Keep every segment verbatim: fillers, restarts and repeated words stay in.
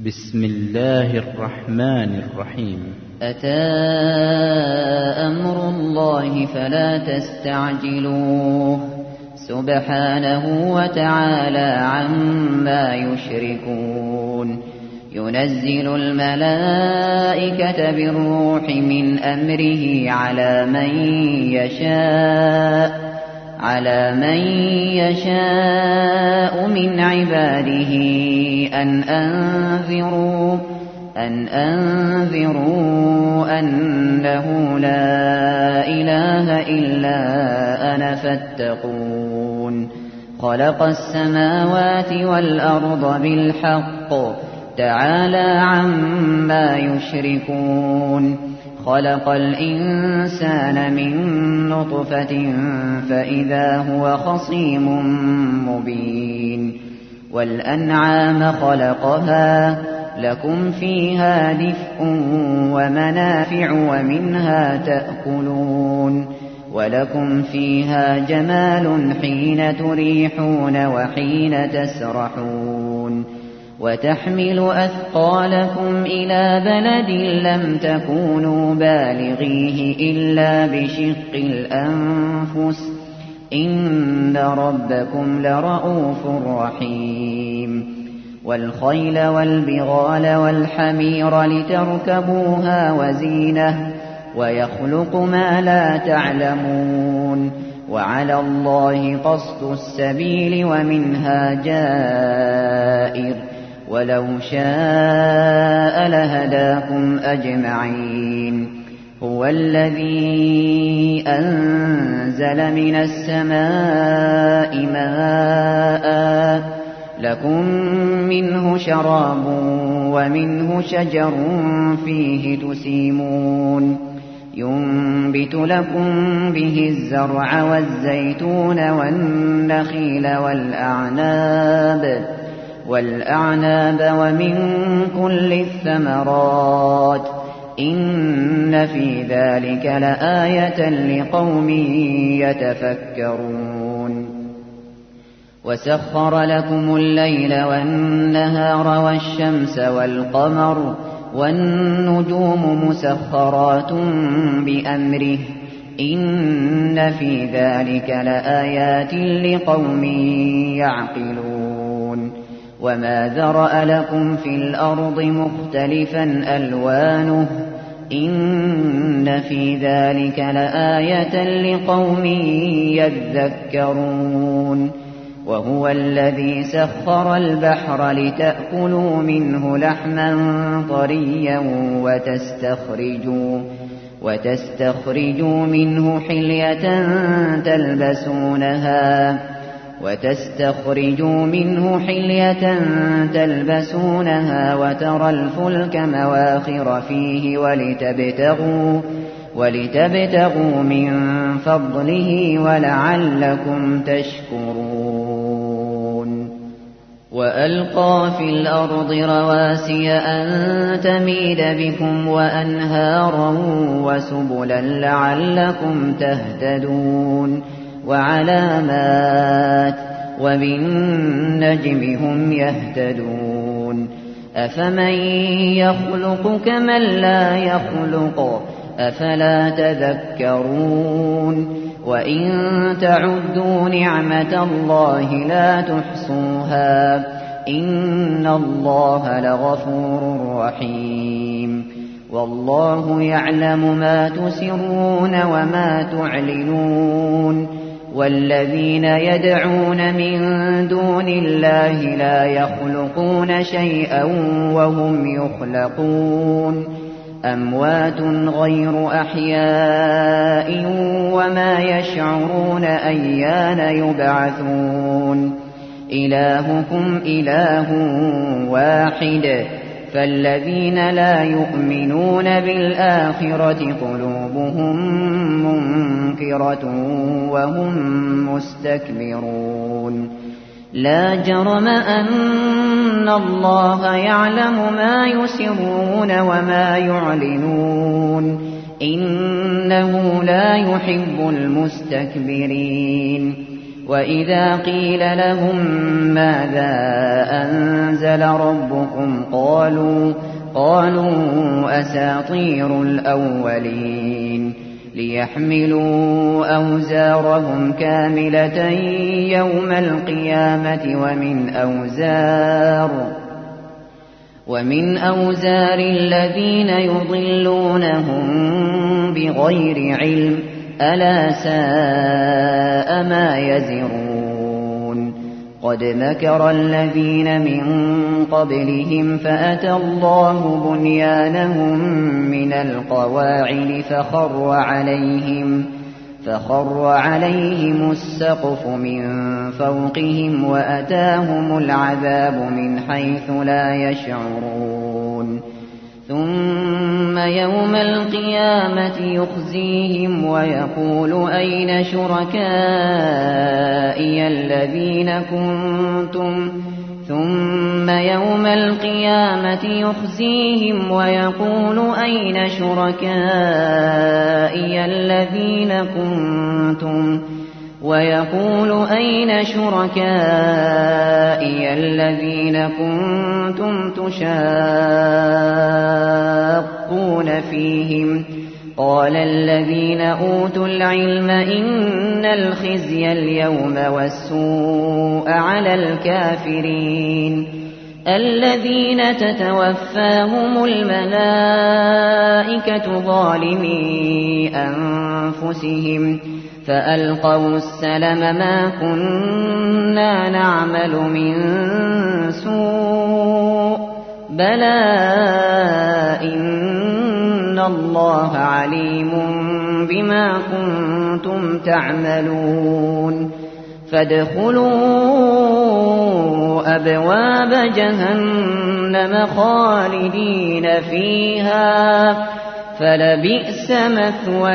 بسم الله الرحمن الرحيم. أتى أمر الله فلا تستعجلوه سبحانه وتعالى عما يشركون. ينزل الملائكة بالروح من أمره على من يشاء على من يشاء من عباده أن أنذروا أن أنذروا أنه لا إله إلا أنا فاتقون. خلق السماوات والأرض بالحق تعالى عما يشركون. خلق الإنسان من نطفة فإذا هو خصيم مبين. والأنعام خلقها لكم فيها دفء ومنافع ومنها تأكلون. ولكم فيها جمال حين تريحون وحين تسرحون. وتحمل أثقالكم إلى بلد لم تكونوا بالغيه إلا بشق الأنفس إن ربكم لرؤوف رحيم. والخيل والبغال والحمير لتركبوها وزينة ويخلق ما لا تعلمون. وعلى الله قصد السبيل ومنها جائر ولو شاء لهداكم أجمعين. هو الذي أنزل من السماء ماء لكم منه شراب ومنه شجر فيه تسيمون. ينبت لكم به الزرع والزيتون والنخيل والأعناب والأعناب ومن كل الثمرات إن في ذلك لآية لقوم يتفكرون. وسخر لكم الليل والنهار والشمس والقمر والنجوم مسخرات بأمره إن في ذلك لآيات لقوم يعقلون. وما ذرأ لكم في الأرض مختلفا ألوانه إن في ذلك لآية لقوم يذكرون. وهو الذي سخر البحر لتأكلوا منه لحما طريا وتستخرجوا, وتستخرجوا منه حلية تلبسونها وتستخرجوا منه حلية تلبسونها وترى الفلك مواخر فيه ولتبتغوا, ولتبتغوا من فضله ولعلكم تشكرون. وألقى في الأرض رواسي أن تميد بكم وأنهارا وسبلا لعلكم تهتدون. وعلامات وبالنجم هم يهتدون. أفمن يخلق كمن لا يخلق أفلا تذكرون. وإن تعدوا نعمة الله لا تحصوها إن الله لغفور رحيم. والله يعلم ما تسرون وما تعلنون. والذين يدعون من دون الله لا يخلقون شيئا وهم يخلقون. أموات غير أحياء وما يشعرون أيان يبعثون. إلهكم إله واحد فالذين لا يؤمنون بالآخرة قلوبهم منكرة وهم مستكبرون. لا جرم أن الله يعلم ما يسرون وما يعلنون إنه لا يحب المستكبرين. وإذا قيل لهم ماذا أنزل ربكم قالوا قالوا قالوا أساطير الأولين ليحملوا أوزارهم كاملة يوم القيامة ومن أوزار ومن أوزار الذين يضلونهم بغير علم ألا ساء ما يزرون قد مكر الذين من قبلهم فأتى الله بنيانهم من القواعد فخر عليهم فخر عليهم السقف من فوقهم وأتاهم العذاب من حيث لا يشعرون ثم يوم القيامة يخزيهم ويقول أين شركائي الذين كنتم ثم يوم القيامة يخزيهم ويقول أين شركائي الذين كنتم ويقول أين شركائي الذين كنتم تشاقون فيهم قال الذين أوتوا العلم إن الخزي اليوم والسوء على الكافرين الذين تتوفاهم الملائكة ظالمي أنفسهم فألقوا السلم ما كنا نعمل من سوء بلى إن الله عليم بما كنتم تعملون فادخلوا أبواب جهنم خالدين فيها فلبئس مثوى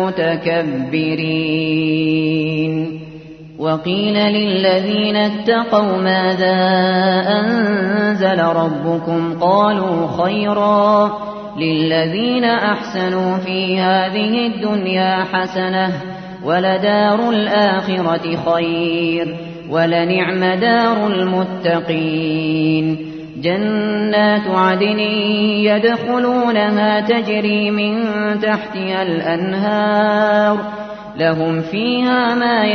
المتكبرين وقيل للذين اتقوا ماذا أنزل ربكم قالوا خيرا للذين أحسنوا في هذه الدنيا حسنة ولدار الآخرة خير ولنعم دار المتقين جنات عدن يدخلونها تجري من تحتها الأنهار لهم فيها ما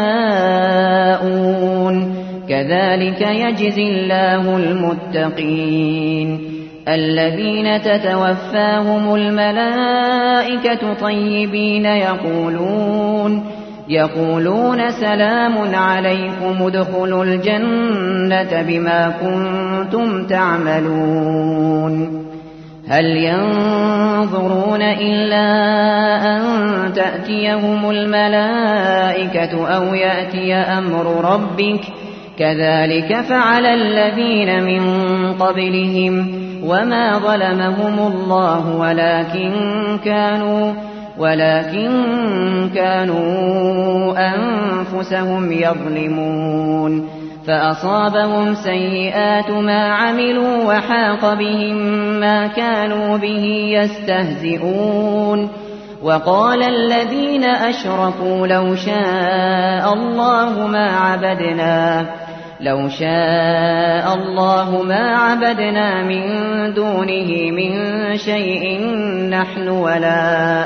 يشاءون كذلك يجزي الله المتقين الذين تتوفاهم الملائكة طيبين يقولون يقولون سلام عليكم ادخلوا الجنة بما كنتم تعملون هل ينظرون إلا أن تأتيهم الملائكة أو يأتي أمر ربك كذلك فعل الذين من قبلهم وما ظلمهم الله ولكن كانوا ولكن كانوا أنفسهم يظلمون فأصابهم سيئات ما عملوا وحاق بهم ما كانوا به يستهزئون وقال الذين أشركوا لو شاء الله ما عبدنا لو شاء الله ما عبدنا من دونه من شيء نحن ولا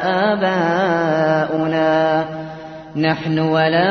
آباؤنا نحن ولا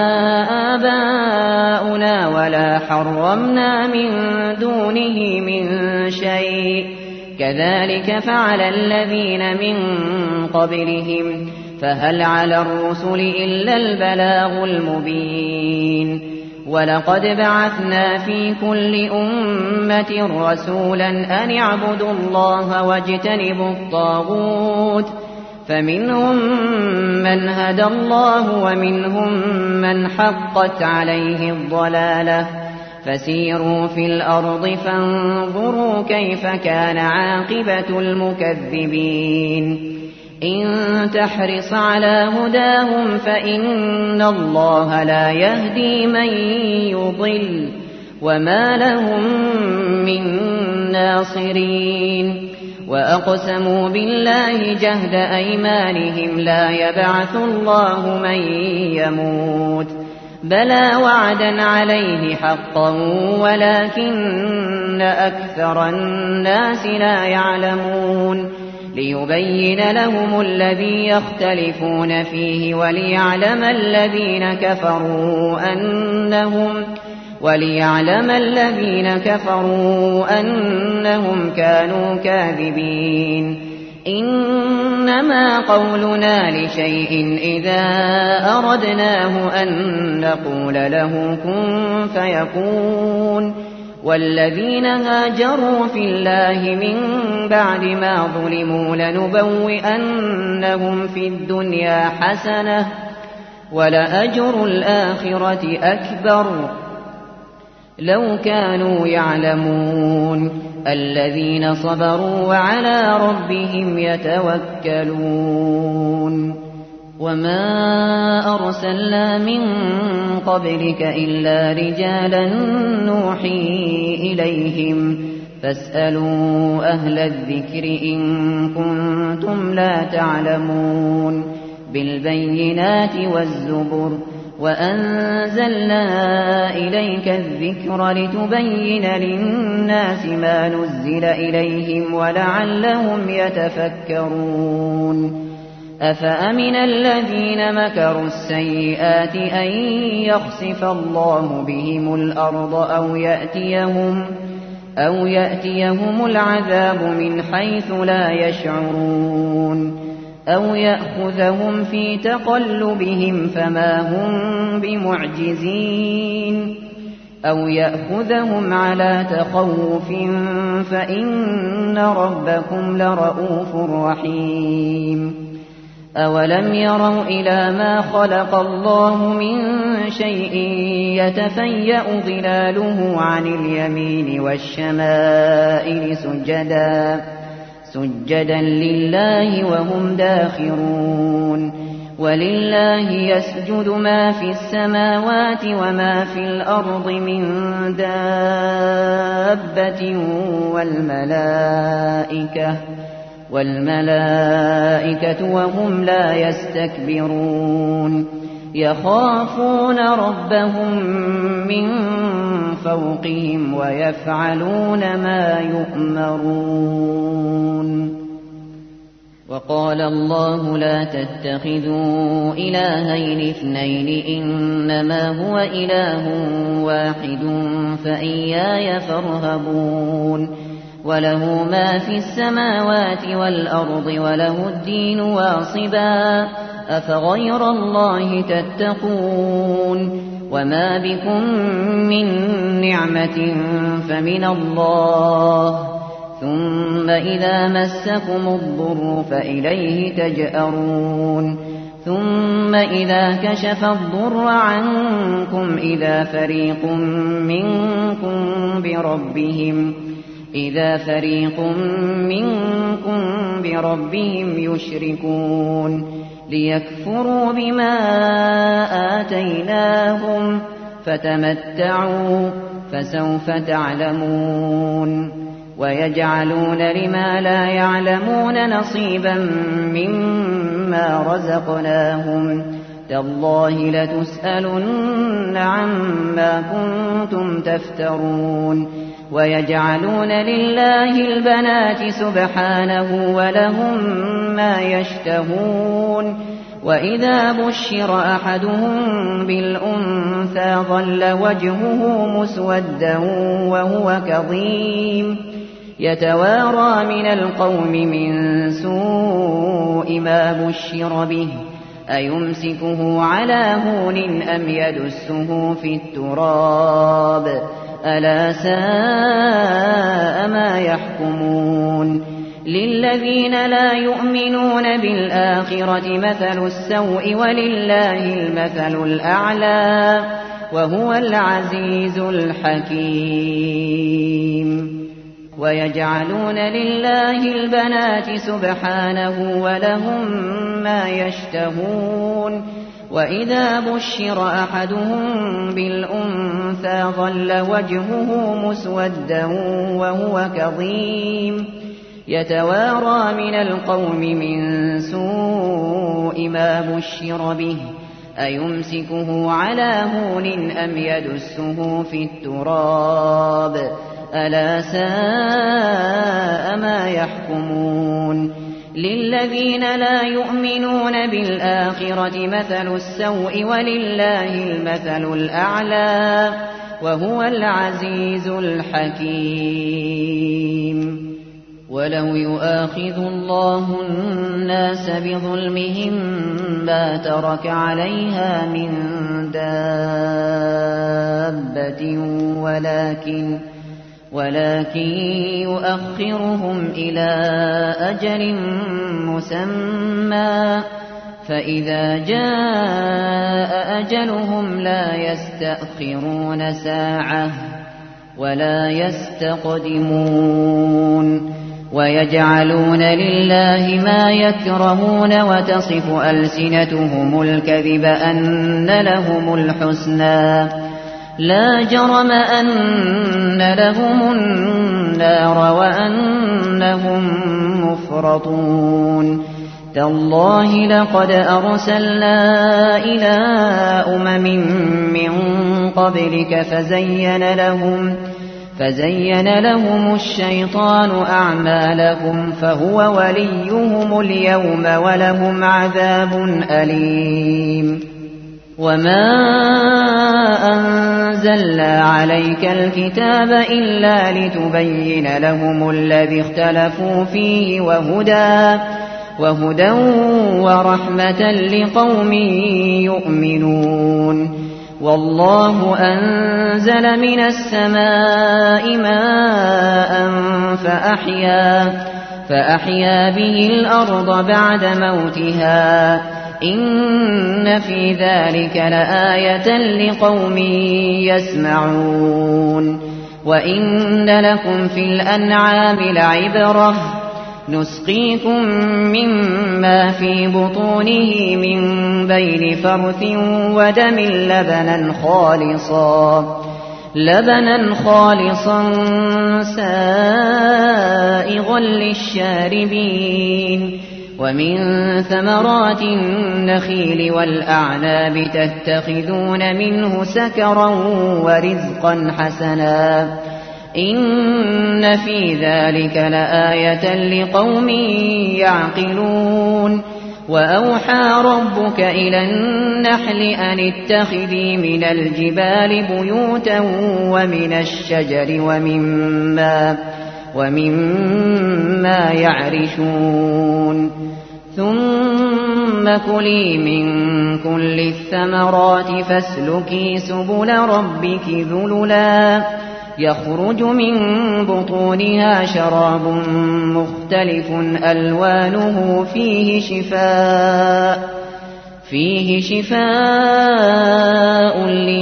آباؤنا ولا حرمنا من دونه من شيء كذلك فعل الذين من قبلهم فهل على الرسل إلا البلاغ المبين ولقد بعثنا في كل أمة رسولا أن اعبدوا الله واجتنبوا الطاغوت فمنهم من هدى الله ومنهم من حقت عليه الضلالة فسيروا في الأرض فانظروا كيف كان عاقبة المكذبين إن تحرص على هداهم فإن الله لا يهدي من يضل وما لهم من ناصرين وأقسموا بالله جهد أيمانهم لا يبعث الله من يموت بلى وعدا عليه حقا ولكن ولكن أكثر الناس لا يعلمون ليبين لهم الذي يختلفون فيه وليعلم الذين كفروا أنهم وليعلم الذين كفروا أنهم كانوا كاذبين إنما قولنا لشيء إذا أردناه أن نقول له كن فيكون والذين هاجروا في الله من بعد ما ظلموا لنبوئنهم في الدنيا حسنة ولأجر الآخرة أكبر لو كانوا يعلمون الذين صبروا وعلى ربهم يتوكلون وما أرسلنا من قبلك إلا رجالا نوحي إليهم فاسألوا أهل الذكر إن كنتم لا تعلمون بالبينات والزبر وأنزلنا إليك الذكر لتبين للناس ما نزل إليهم ولعلهم يتفكرون أفأمن الذين مكروا السيئات أن يخسف الله بهم الأرض أو يأتيهم أو يأتيهم العذاب من حيث لا يشعرون أو يأخذهم في تقلبهم فما هم بمعجزين أو يأخذهم على تخوف فإن ربكم لرؤوف رحيم أولم يروا إلى ما خلق الله من شيء يتفيأ ظلاله عن اليمين والشمائل سجدا سجدا لله وهم داخرون ولله يسجد ما في السماوات وما في الأرض من دابة والملائكة والملائكة وهم لا يستكبرون يخافون ربهم من فوقهم ويفعلون ما يؤمرون وقال الله لا تتخذوا إلهين اثنين إنما هو إله واحد فإياي فارهبون وله ما في السماوات والأرض وله الدين واصبا أفغير الله تتقون وما بكم من نعمة فمن الله ثم إذا مسكم الضر فإليه تجأرون ثم إذا كشف الضر عنكم إذا فريق منكم بربهم إذا فريق منكم بربهم يشركون ليكفروا بما آتيناهم فتمتعوا فسوف تعلمون ويجعلون لما لا يعلمون نصيبا مما رزقناهم تالله لتسألن عما كنتم تفترون ويجعلون لله البنات سبحانه ولهم ما يشتهون وإذا بشر أحدهم بالأنثى ظل وجهه مسودا وهو كظيم يتوارى من القوم من سوء ما بشر به أيمسكه على هون أم يدسه في التراب ألا ساء ما يحكمون للذين لا يؤمنون بالآخرة مثل السوء ولله المثل الأعلى وهو العزيز الحكيم ويجعلون لله البنات سبحانه ولهم ما يشتهون وإذا بشر أحدهم بالأنثى ظل وجهه مسودا وهو كظيم يتوارى من القوم من سوء ما بشر به أيمسكه على هون أم يدسه في التراب ألا ساء ما يحكمون للذين لا يؤمنون بالآخرة مثل السوء ولله المثل الأعلى وهو العزيز الحكيم ولو يؤاخذ الله الناس بظلمهم ما ترك عليها من دابة ولكن ولكن يؤخرهم إلى أجل مسمى فإذا جاء أجلهم لا يستأخرون ساعة ولا يستقدمون ويجعلون لله ما يكرهون وتصف ألسنتهم الكذب أن لهم الحسنى لا جرم أن لهم النار وأنهم مفرطون تالله لقد أرسلنا إلى أمم من قبلك فزين لهم فزين لهم الشيطان أعمالهم فهو وليهم اليوم ولهم عذاب أليم وما أنزلنا عليك الكتاب إلا لتبين لهم الذي اختلفوا فيه وهدى وهدى ورحمة لقوم يؤمنون والله أنزل من السماء ماء فأحيا فأحيا به الأرض بعد موتها إن في ذلك لآية لقوم يسمعون وإن لكم في الأنعام لعبرة نسقيكم مما في بطونه من بين فرث ودم لبنا خالصا لبنا خالصا سائغا للشاربين ومن ثمرات النخيل والأعناب تتخذون منه سكرا ورزقا حسنا إن في ذلك لآية لقوم يعقلون وأوحى ربك إلى النحل أن اتخذي من الجبال بيوتا ومن الشجر ومما, ومما يعرشون ثم كلي من كل الثمرات فاسلكي سبل ربك ذللا يخرج من بطونها شراب مختلف ألوانه فيه شفاء فيه شفاء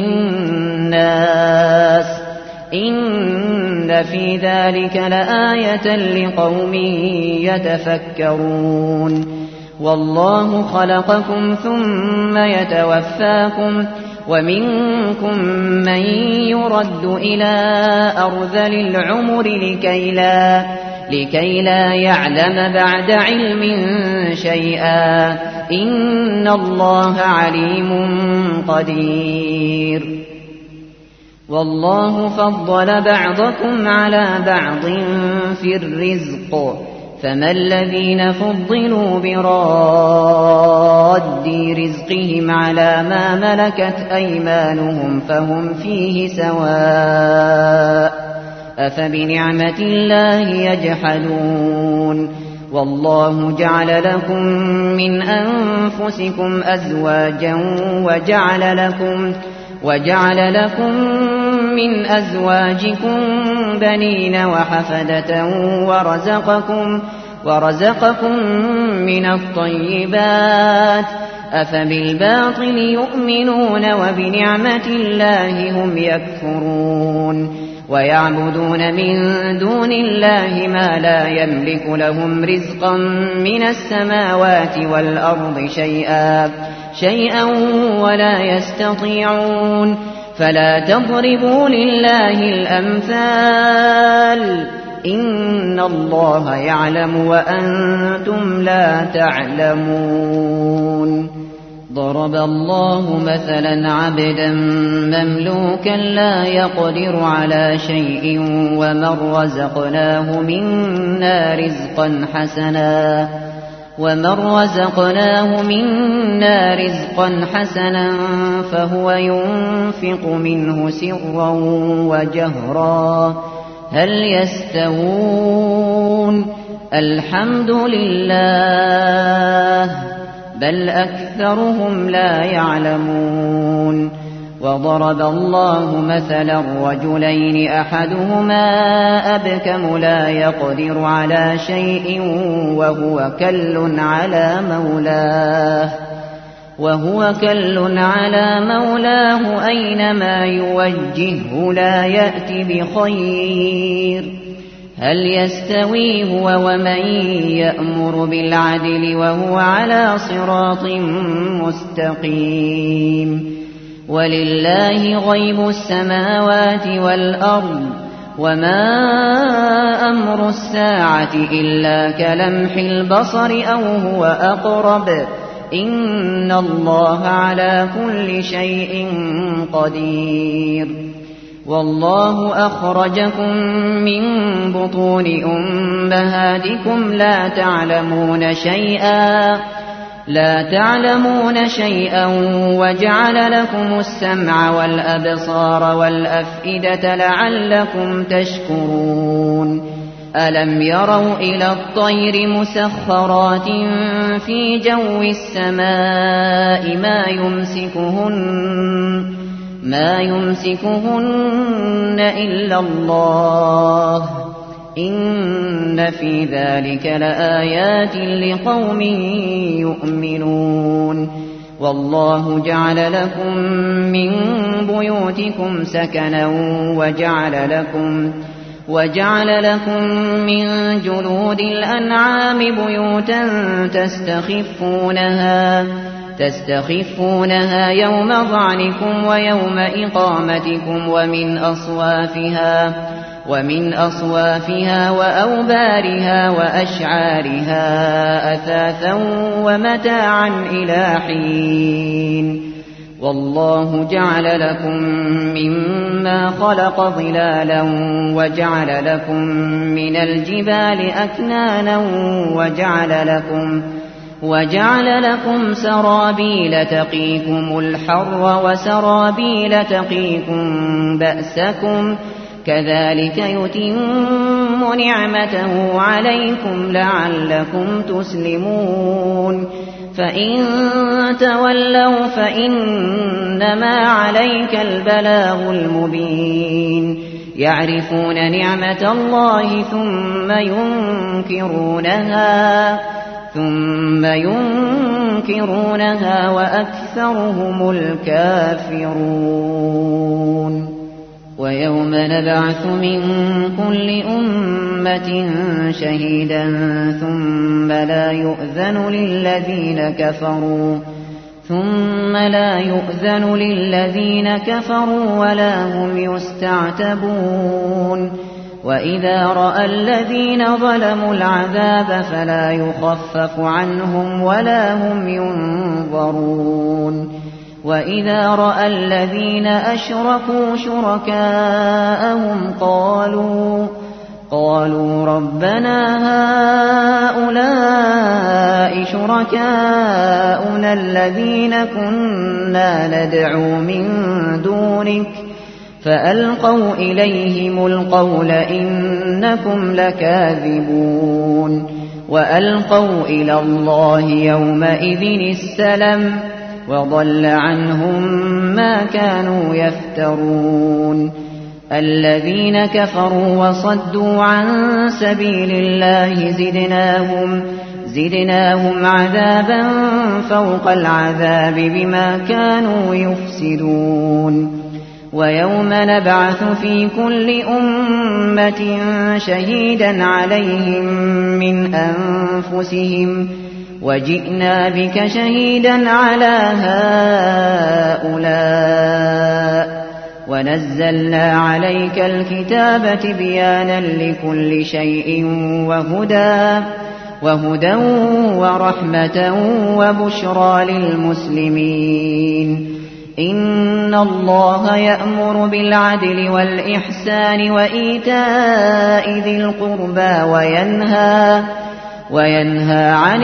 للناس إن في ذلك لآية لقوم يتفكرون والله خلقكم ثم يتوفاكم ومنكم من يرد إلى أرذل العمر لكي لا, لكي لا يعلم بعد علم شيئا إن الله عليم قدير والله فضل بعضكم على بعض في الرزق فما الذين فضلوا براد رزقهم على ما ملكت أيمانهم فهم فيه سواء أفبنعمة الله يجحدون والله جعل لكم من أنفسكم أزواجا وجعل لكم وجعل لكم من أزواجكم بنين وحفدة ورزقكم ورزقكم من الطيبات أفبالباطل يؤمنون وبنعمة الله هم يكفرون ويعبدون من دون الله ما لا يملك لهم رزقا من السماوات والأرض شيئا شيئا ولا يستطيعون فلا تضربوا لله الأمثال إن الله يعلم وأنتم لا تعلمون ضرب الله مثلا عبدا مملوكا لا يقدر على شيء ومن رزقناه منا رزقا حسنا ومن رزقناه منا رزقا حسنا فهو ينفق منه سرا وجهرا هل يستوون الحمد لله بل أكثرهم لا يعلمون وضرب الله مثلا رجلين أحدهما أبكم لا يقدر على شيء وهو كل على مولاه وهو كل على مولاه أينما يوجهه لا يأتي بخير هل يستوي هو ومن يأمر بالعدل وهو على صراط مستقيم ولله غيب السماوات والأرض وما أمر الساعة إلا كلمح البصر أو هو أقرب إن الله على كل شيء قدير والله أخرجكم من بطون أمهاتكم لا تعلمون شيئا لا تعلمون شيئا وجعل لكم السمع والأبصار والأفئدة لعلكم تشكرون ألم يروا إلى الطير مسخرات في جو السماء ما يمسكهن ما يمسكهن إلا الله إن في ذلك لآيات لقوم يؤمنون والله جعل لكم من بيوتكم سكنا وجعل لكم وجعل لكم من جلود الأنعام بيوتا تستخفونها تستخفونها يوم ظعنكم ويوم إقامتكم ومن أصوافها ومن أصوافها وأوبارها وأشعارها أثاثا ومتاعا إلى حين والله جعل لكم مما خلق ظلالا وجعل لكم من الجبال أكنانا وجعل لكم وجعل لكم سرابيل تقيكم الحر وسرابيل تقيكم بأسكم كذلك يتم نعمته عليكم لعلكم تسلمون فإن تولوا فإنما عليك البلاغ المبين يعرفون نعمة الله ثم ينكرونها ثم ينكرونها وأكثرهم الكافرون ويوم نبعث من كل أمة شهيدا ثم لا يؤذن للذين كفروا ثم لا يؤذن للذين كفروا ولا هم يستعتبون وإذا رأى الذين ظلموا العذاب فلا يخفف عنهم ولا هم ينظرون وإذا رأى الذين أشركوا شركاءهم قالوا قالوا ربنا هؤلاء شركاؤنا الذين كنا ندعو من دونك فألقوا إليهم القول إنكم لكاذبون وألقوا إلى الله يومئذ السلم وضل عنهم ما كانوا يفترون الذين كفروا وصدوا عن سبيل الله زدناهم زدناهم عذابا فوق العذاب بما كانوا يفسدون ويوم نبعث في كل أمة شهيدا عليهم من أنفسهم وجئنا بك شهيدا على هؤلاء ونزلنا عليك الكتاب تبيانا لكل شيء وهدى وهدى ورحمة وبشرى للمسلمين. إن الله يأمر بالعدل والإحسان وإيتاء ذي القربى وينهى وينهى عن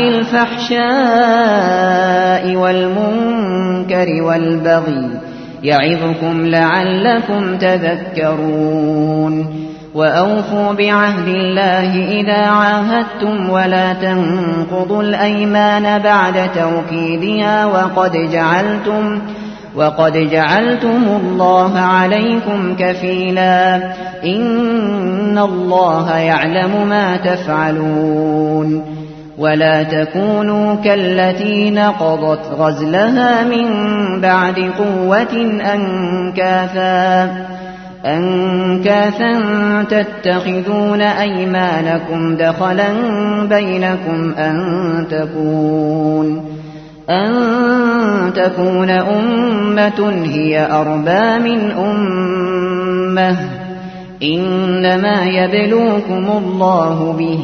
الفحشاء والمنكر والبغي يعظكم لعلكم تذكرون. وأوفوا بعهد الله إذا عاهدتم ولا تنقضوا الأيمان بعد توكيدها وقد جعلتم وقد جعلتم الله عليكم كفيلا إن الله يعلم ما تفعلون. ولا تكونوا كالتي نقضت غزلها من بعد قوة أنكاثا أنكاثا تتخذون أيمانكم دخلا بينكم أن تكون أن تكون أمة هي أربى من أمة إنما يبلوكم الله به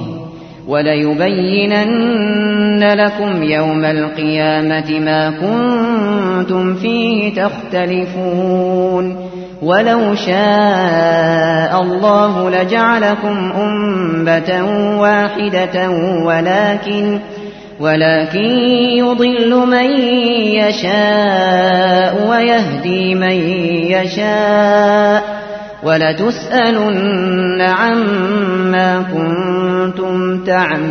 وليبينن لكم يوم القيامة ما كنتم فيه تختلفون. ولو شاء الله لجعلكم أمة واحدة ولكن ولكن يضل من يشاء ويهدي من يشاء ولتسألن عما كنتم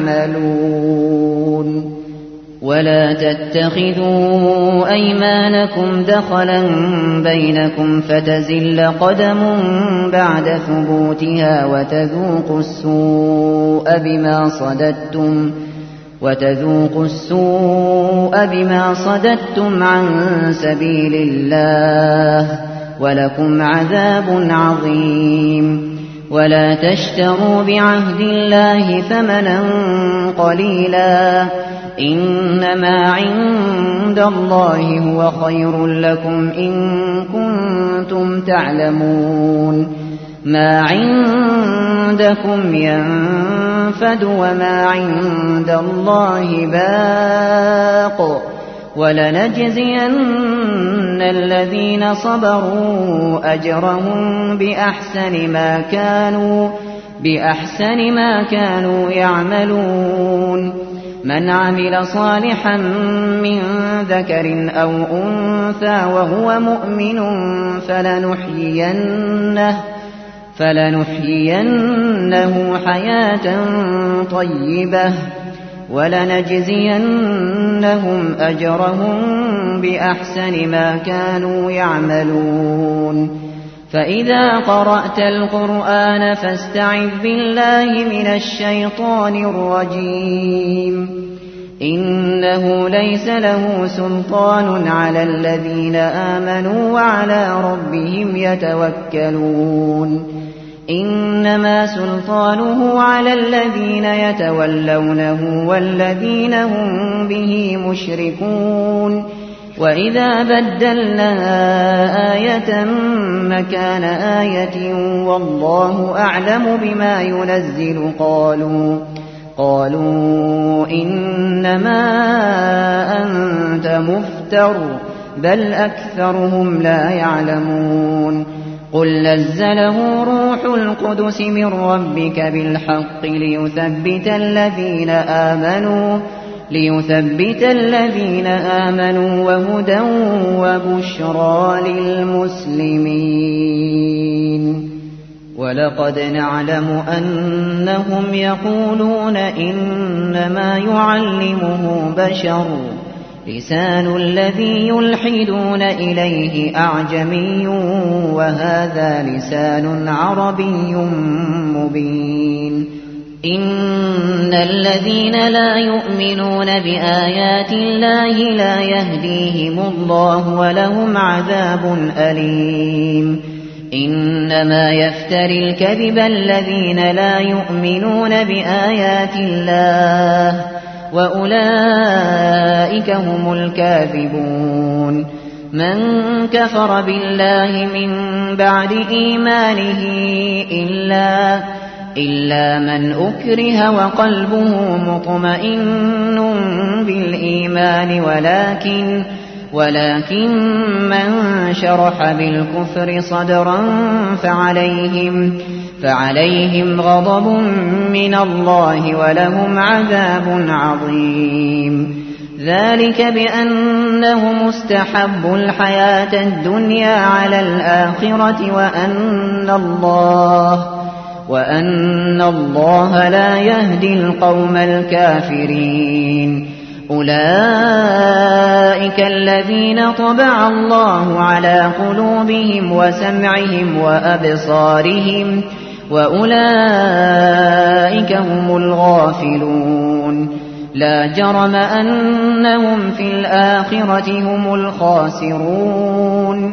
تعملون. ولا تتخذوا أيمانكم دخلا بينكم فتزل قدم بعد ثبوتها وتذوقوا السوء بما صددتم وتذوقوا السوء بما صددتم عن سبيل الله ولكم عذاب عظيم. ولا تشتروا بعهد الله ثمنا قليلا إنما عند الله هو خير لكم إن كنتم تعلمون. ما عندكم ينفد وما عند الله باق ولنجزين الذين صبروا أجرهم بأحسن ما كانوا بأحسن ما كانوا يعملون. من عمل صالحا من ذكر أو أنثى وهو مؤمن فلنحيينه فلنحيينه حياة طيبة ولنجزينهم أجرهم بأحسن ما كانوا يعملون. فإذا قرأت القرآن فاستعذ بالله من الشيطان الرجيم. إنه ليس له سلطان على الذين آمنوا وعلى ربهم يتوكلون. إنما سلطانه على الذين يتولونه والذين هم به مشركون. وإذا بدلنا آية مكان آية والله أعلم بما ينزل قالوا قالوا إنما أنت مفتر بل أكثرهم لا يعلمون. قل نزله روح القدس من ربك بالحق ليثبت الذين آمنوا ليثبت الذين آمنوا وهدى وبشرى للمسلمين. ولقد نعلم أنهم يقولون إنما يعلمه بشر لسان الذي يلحدون إليه أعجمي وهذا لسان عربي مبين. إن الذين لا يؤمنون بآيات الله لا يهديهم الله ولهم عذاب أليم. إنما يفتري الكذب الذين لا يؤمنون بآيات الله وأولئك هم الكاذبون. من كفر بالله من بعد إيمانه إلا إلا من أكره وقلبه مطمئن بالإيمان ولكن ولكن من شرح بالكفر صدرا فعليهم فعليهم غضب من الله ولهم عذاب عظيم. ذلك بأنهم استحبوا الحياة الدنيا على الآخرة وأن الله وأن الله لا يهدي القوم الكافرين. أولئك الذين طبع الله على قلوبهم وسمعهم وأبصارهم وأولئك هم الغافلون. لا جرم أنهم في الآخرة هم الخاسرون.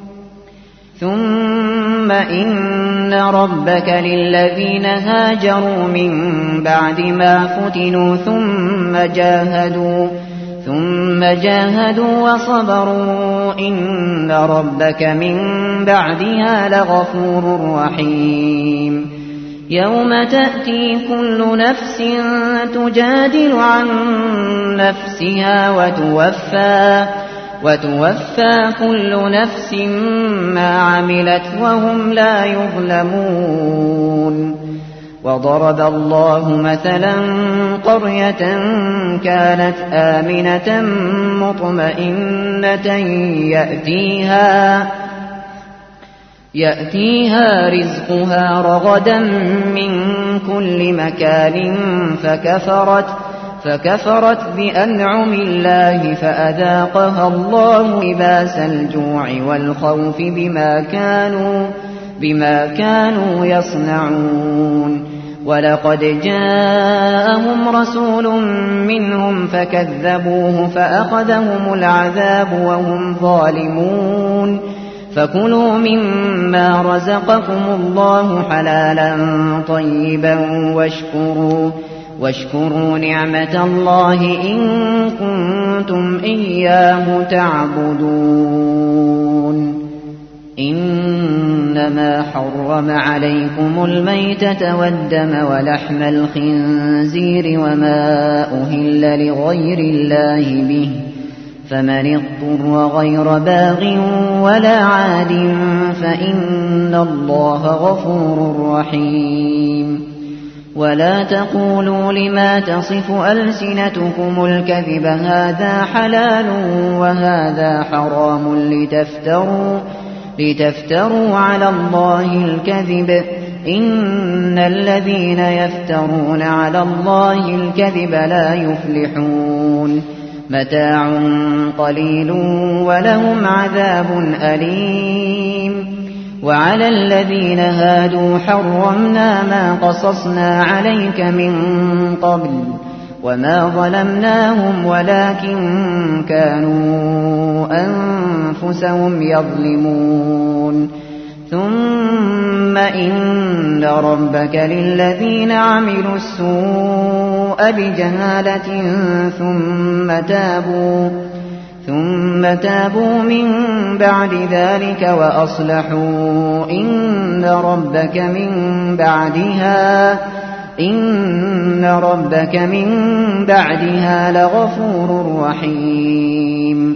ثم إن ربك للذين هاجروا من بعد ما فتنوا ثم جاهدوا ثم جاهدوا وصبروا إن ربك من بعدها لغفور رحيم. يوم تأتي كل نفس تجادل عن نفسها وتوفى وتوفى كل نفس ما عملت وهم لا يظلمون. وضرب الله مثلا قرية كانت آمنة مطمئنة يأتيها يأتيها رزقها رغدا من كل مكان فكفرت فكفرت بأنعم الله فأذاقها الله لباس الجوع والخوف بما كانوا بما كانوا يصنعون. ولقد جاءهم رسول منهم فكذبوه فأخذهم العذاب وهم ظالمون. فكلوا مما رزقكم الله حلالا طيبا واشكروا واشكروا نعمة الله إن كنتم إياه تعبدون. إنما حرم عليكم الميتة والدم ولحم الخنزير وما أهل لغير الله به فمن اضطر غير باغ ولا عاد فإن الله غفور رحيم. ولا تقولوا لما تصف ألسنتكم الكذب هذا حلال وهذا حرام لتفتروا لتفتروا على الله الكذب إن الذين يفترون على الله الكذب لا يفلحون. متاع قليل ولهم عذاب أليم. وعلى الذين هادوا حرمنا ما قصصنا عليك من قبل وما ظلمناهم ولكن كانوا أنفسهم يظلمون. ثم إن ربك للذين عملوا السوء بجهالة ثم تابوا ثم تابوا من بعد ذلك وأصلحوا إن ربك من بعدها إن ربك من بعدها لغفور رحيم.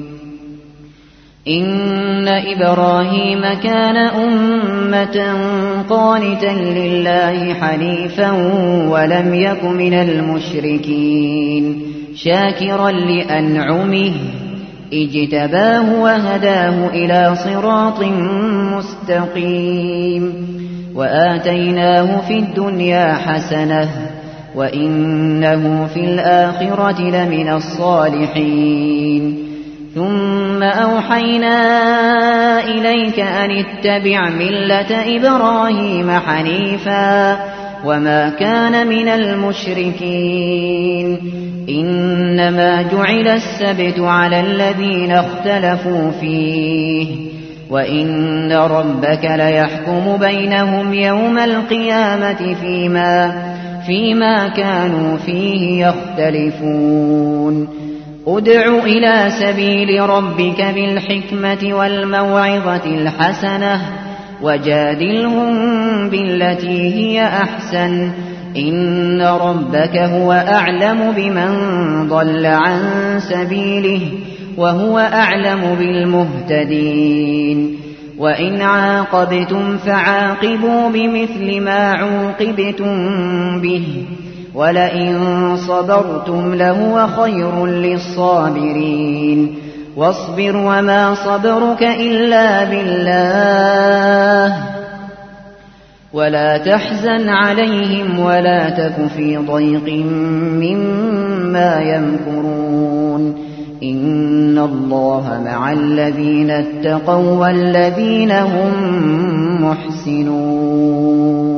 إن إبراهيم كان أمة قانتا لله حنيفا ولم يك من المشركين شاكرا لأنعمه اجتباه وهداه إلى صراط مستقيم. وآتيناه في الدنيا حسنة وإنه في الآخرة لمن الصالحين. ثم أوحينا إليك أن اتبع ملة إبراهيم حنيفا وما كان من المشركين. إنما جعل السبت على الذين اختلفوا فيه وإن ربك ليحكم بينهم يوم القيامة فيما, فيما كانوا فيه يختلفون. ادع إلى سبيل ربك بالحكمة والموعظة الحسنة وجادلهم بالتي هي أحسن إن ربك هو أعلم بمن ضل عن سبيله وهو أعلم بالمهتدين وإن عاقبتم فعاقبوا بمثل ما عوقبتم به ولئن صبرتم لهو خير للصابرين واصبر وما صبرك إلا بالله ولا تحزن عليهم ولا تك في ضيق مما يمكرون إن الله مع الذين اتقوا والذين هم محسنون